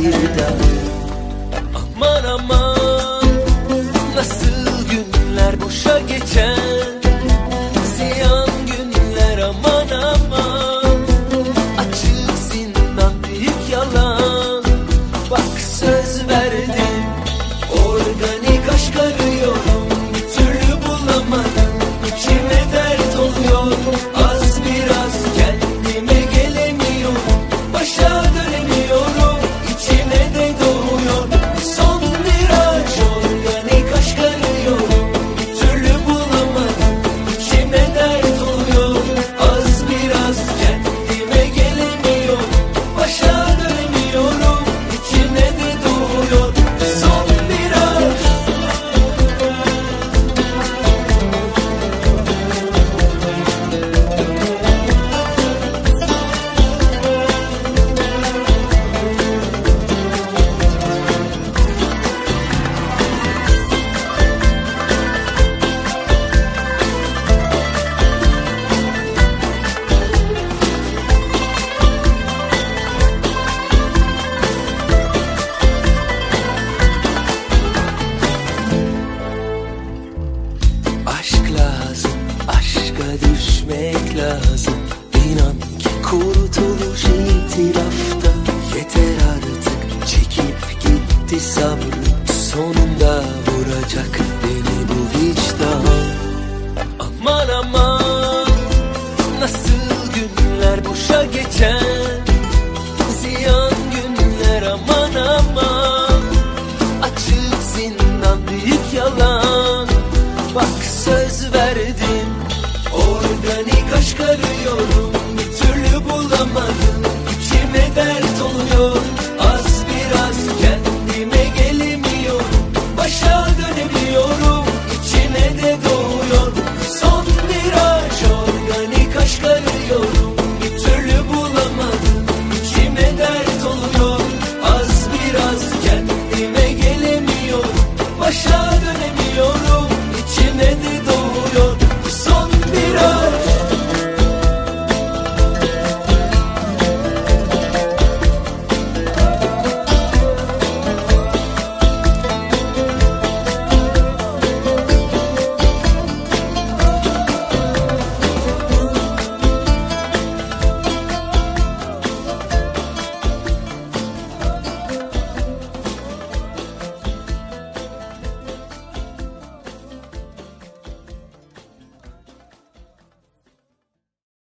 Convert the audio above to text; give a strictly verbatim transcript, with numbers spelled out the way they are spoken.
bir daha. Aman aman, nasıl günler boşa geçer, ziyan günler aman aman. Açık zindan büyük yalan, bak söz verdim, organik aşk arıyorum, bir türlü bulamadım, içime dert oluyor. Az biraz kendime gelemiyorum, başa dönemiyorum, içime de doğuyor. Son viraj, organik aşk arıyorum, bir türlü bulamadım, içime dert oluyor. Az biraz kendime gelemiyorum, başa dönemiyorum, içime de doğuyor. Son viraj. Aşk lazım, aşka düşmek lazım. İnan ki kurtuluş itirafta. Yeter artık, çekip gitti sabrım, sonunda vuracak beni bu vicdan. Aman aman, nasıl günler boşa geçer,